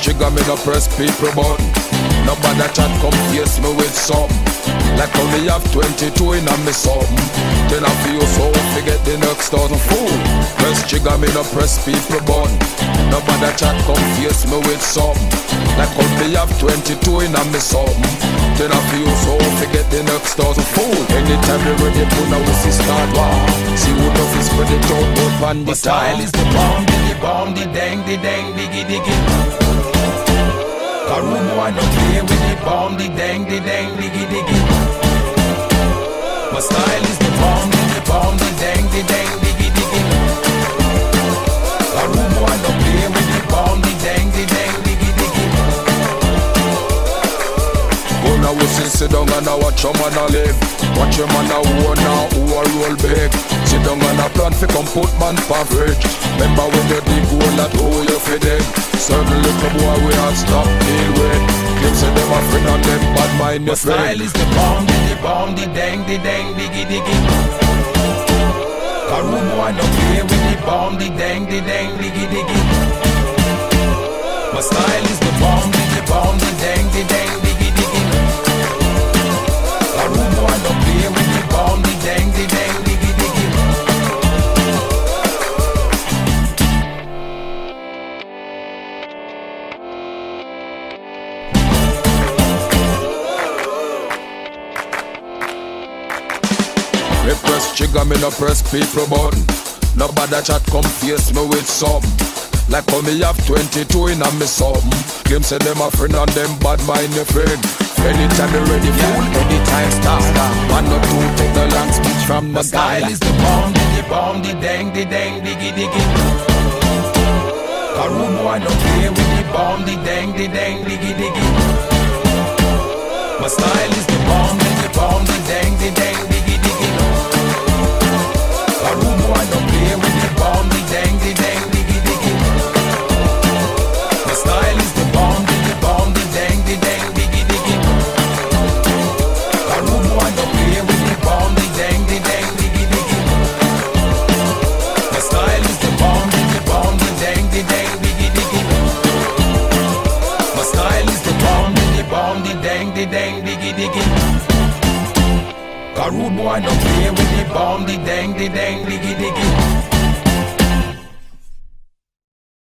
trigger, me no press people button. Nobody chat come face me with something. Like how me have 22 in a me something. Then I feel so forget the next 1,000 fool. Press trigger, me no press people button. Nobody chat come face me with something. Like how me have 22 in a me something. Then I feel so forget the next 1,000 fool. Anytime we ready put now we see start war. See who know fi spread it out both on the style is the bomb, the dang, diggy diggy. A room boy no play with the bomb, the dang, diggy diggy. My style is the bomb, the dang, diggy diggy. A room boy no play with the bomb, the dang, diggy diggy. Go now we sit down and I watch your man a live. Watch your man a own now who a roll big. Sit down and a plan fi come put man pa fridge. Remember when you dig hole that hole you fi dig. Certain little boy we have stop deal with. Them say them a friend and them bad mind your friend. My style is the bomb, the dang, diggy diggy. A room boy no play with the bomb, the dang, diggy diggy. My style is the bomb, the dang, diggy diggy. A room boy no play with the bomb, the dang, diggy diggy. Me press trigger, me no press people button. Nobody chat come face me with something. Like how me have 22 in a me something. Them say them a friend and them bad mind your friend. Anytime you ready fool, anytime start. One or two take the long speech from the style is the bomb, the dang, diggy diggy. A room boy no play with the bomb, the dang, diggy diggy. My style is the bomb, the dang, diggy diggy. A room boy no play with the bomb, the dang, diggy diggy. My style is the bomb, the dang, diggy diggy. A room boy no play with the bomb, the dang, diggy diggy. My style is the bomb, the dang, diggy diggy. My style is the bomb, the dang, diggy diggy. A rude boy no play with the bomb, the dang, diggy diggy.